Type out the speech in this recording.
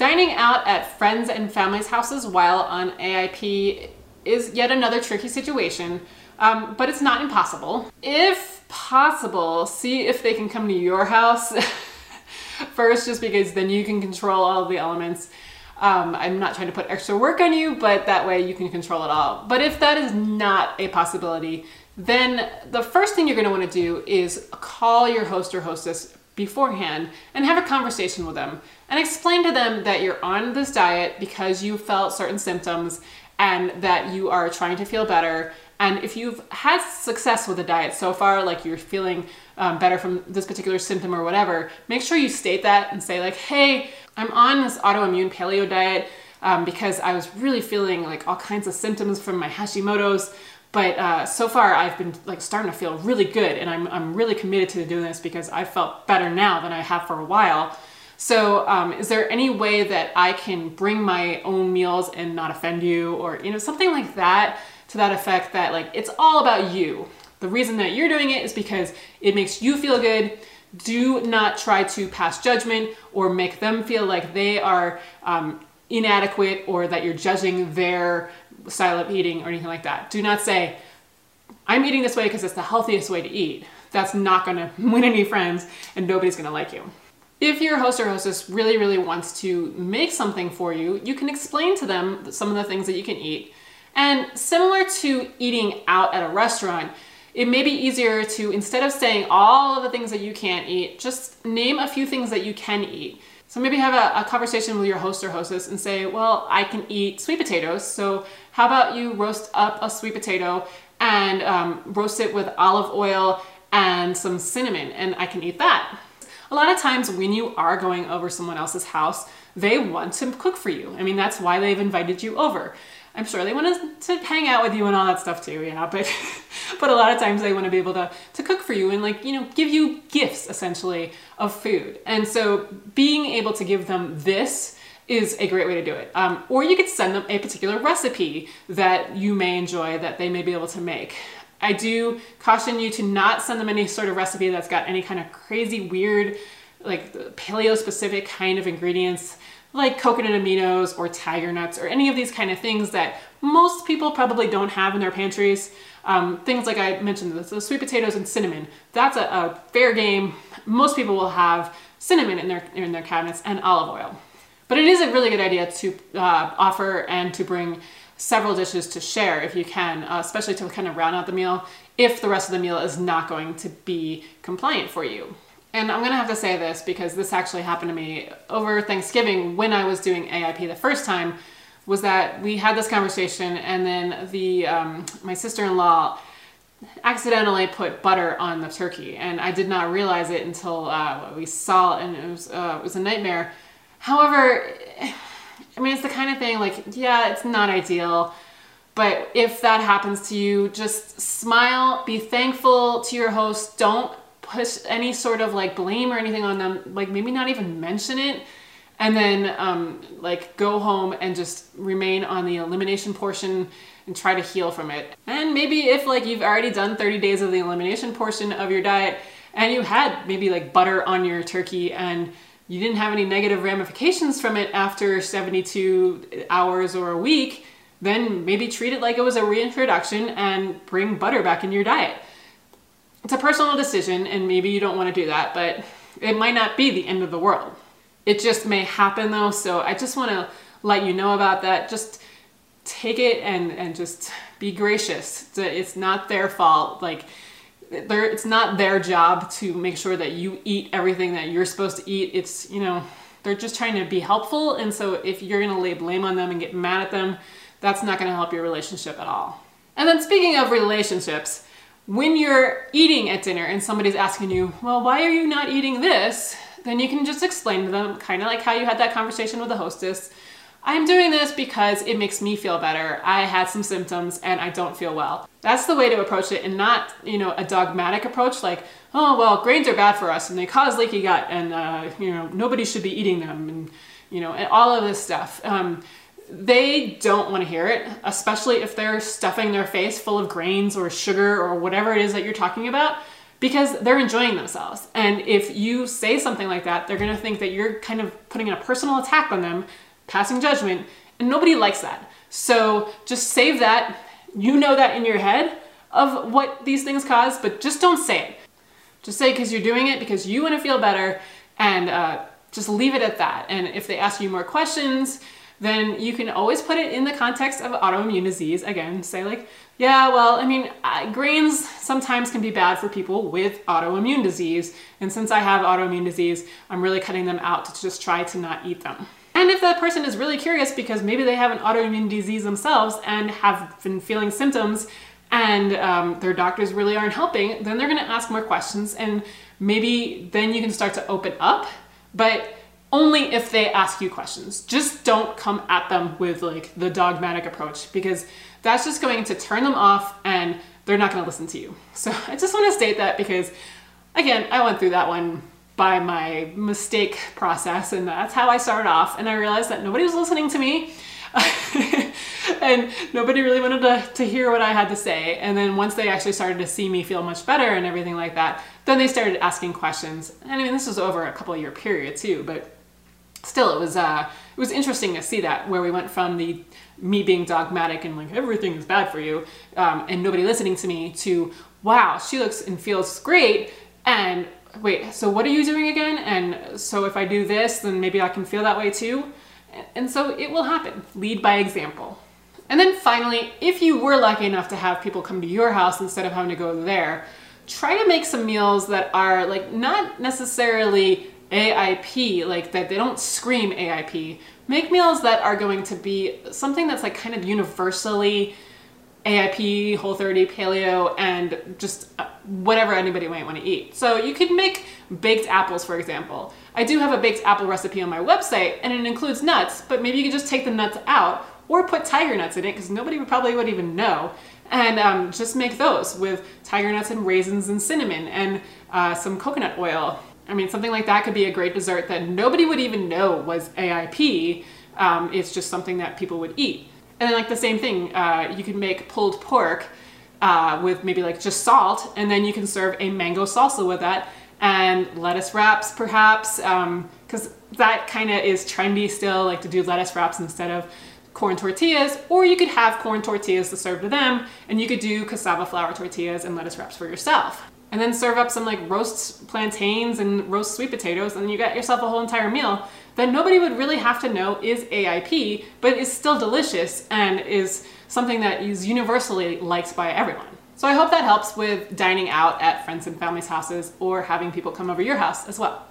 Dining out at friends and family's houses while on AIP is yet another tricky situation, but it's not impossible. If possible, see if they can come to your house first, just because then you can control all of the elements. I'm not trying to put extra work on you, but that way you can control it all. But if that is not a possibility, then the first thing you're going to want to do is call your host or hostess beforehand and have a conversation with them and explain to them that you're on this diet because you felt certain symptoms and that you are trying to feel better. And if you've had success with the diet so far, like you're feeling better from this particular symptom or whatever, make sure you state that and say like, hey, I'm on this autoimmune paleo diet because I was really feeling like all kinds of symptoms from my Hashimoto's. But so far I've been like starting to feel really good, and I'm really committed to doing this because I felt better now than I have for a while. So is there any way that I can bring my own meals and not offend you, or something like that, to that effect, that like it's all about you. The reason that you're doing it is because it makes you feel good. Do not try to pass judgment or make them feel like they are inadequate or that you're judging their style of eating or anything like that. Do not say, I'm eating this way because it's the healthiest way to eat. That's not going to win any friends, and nobody's going to like you. If your host or hostess really, really wants to make something for you, you can explain to them some of the things that you can eat. And similar to eating out at a restaurant, it may be easier to, instead of saying all of the things that you can't eat, just name a few things that you can eat. So maybe have a conversation with your host or hostess and say, well, I can eat sweet potatoes, so how about you roast up a sweet potato and roast it with olive oil and some cinnamon, and I can eat that. A lot of times when you are going over someone else's house, they want to cook for you. I mean, that's why they've invited you over. I'm sure they want to hang out with you and all that stuff too, yeah, but a lot of times they want to be able to cook for you and give you gifts essentially of food. And so being able to give them this is a great way to do it. Or you could send them a particular recipe that you may enjoy that they may be able to make. I do caution you to not send them any sort of recipe that's got any kind of crazy weird, like paleo specific kind of ingredients, like coconut aminos or tiger nuts or any of these kind of things that most people probably don't have in their pantries. Things like I mentioned, the sweet potatoes and cinnamon, that's a fair game. Most people will have cinnamon in their cabinets and olive oil. But it is a really good idea to offer and to bring several dishes to share if you can, especially to kind of round out the meal if the rest of the meal is not going to be compliant for you. And I'm gonna have to say this because this actually happened to me over Thanksgiving when I was doing AIP the first time, was that we had this conversation and then my sister-in-law accidentally put butter on the turkey, and I did not realize it until we saw it, and it was a nightmare. However, I mean, it's the kind of thing like, yeah, it's not ideal, but if that happens to you, just smile, be thankful to your host, don't push any sort of like blame or anything on them, like maybe not even mention it, and then like go home and just remain on the elimination portion and try to heal from it. And maybe if like you've already done 30 days of the elimination portion of your diet and you had maybe like butter on your turkey and you didn't have any negative ramifications from it after 72 hours or a week, then maybe treat it like it was a reintroduction and bring butter back in your diet. It's a personal decision, and maybe you don't want to do that, but it might not be the end of the world. It just may happen though, so I just want to let you know about that. Just take it and just be gracious. It's not their fault. Like, it's not their job to make sure that you eat everything that you're supposed to eat. It's, they're just trying to be helpful, and so if you're going to lay blame on them and get mad at them, that's not going to help your relationship at all. And then speaking of relationships, when you're eating at dinner and somebody's asking you, well, why are you not eating this? Then you can just explain to them, kind of like how you had that conversation with the hostess. I'm doing this because it makes me feel better. I had some symptoms and I don't feel well. That's the way to approach it, and not, a dogmatic approach like, oh, well, grains are bad for us and they cause leaky gut and, nobody should be eating them and, and all of this stuff. They don't want to hear it, especially if they're stuffing their face full of grains or sugar or whatever it is that you're talking about. because they're enjoying themselves. And if you say something like that, they're gonna think that you're kind of putting a personal attack on them, passing judgment, and nobody likes that. So just save that. You know that in your head of what these things cause, but just don't say it. Just say because you're doing it because you want to feel better, and just leave it at that. And if they ask you more questions, then you can always put it in the context of autoimmune disease. Again, say like, yeah, well, I mean, grains sometimes can be bad for people with autoimmune disease. And since I have autoimmune disease, I'm really cutting them out to just try to not eat them. And if that person is really curious because maybe they have an autoimmune disease themselves and have been feeling symptoms and their doctors really aren't helping, then they're gonna ask more questions, and maybe then you can start to open up, but only if they ask you questions. Just don't come at them with like the dogmatic approach, because that's just going to turn them off and they're not gonna listen to you. So I just wanna state that because, again, I went through that one by my mistake process, and that's how I started off, and I realized that nobody was listening to me and nobody really wanted to hear what I had to say. And then once they actually started to see me feel much better and everything like that, then they started asking questions. And I mean, this was over a couple year period too, but still it was interesting to see that, where we went from me being dogmatic and like everything is bad for you and nobody listening to me, to wow, she looks and feels great, and wait, so what are you doing again? And so if I do this, then maybe I can feel that way too. And so it will happen. Lead by example. And then finally, if you were lucky enough to have people come to your house instead of having to go there, try to make some meals that are like not necessarily AIP, like that they don't scream AIP. Make meals that are going to be something that's like kind of universally AIP, Whole30, Paleo, and just whatever anybody might want to eat. So you could make baked apples, for example. I do have a baked apple recipe on my website, and it includes nuts, but maybe you could just take the nuts out or put tiger nuts in it, because nobody would even know, and just make those with tiger nuts and raisins and cinnamon and some coconut oil. I mean, something like that could be a great dessert that nobody would even know was AIP. It's just something that people would eat. And then like the same thing, you can make pulled pork with maybe like just salt, and then you can serve a mango salsa with that, and lettuce wraps perhaps, because that kind of is trendy still, like to do lettuce wraps instead of corn tortillas. Or you could have corn tortillas to serve to them, and you could do cassava flour tortillas and lettuce wraps for yourself. And then serve up some like roast plantains and roast sweet potatoes, and then you got yourself a whole entire meal that nobody would really have to know is AIP, but is still delicious and is something that is universally liked by everyone. So I hope that helps with dining out at friends and family's houses, or having people come over your house as well.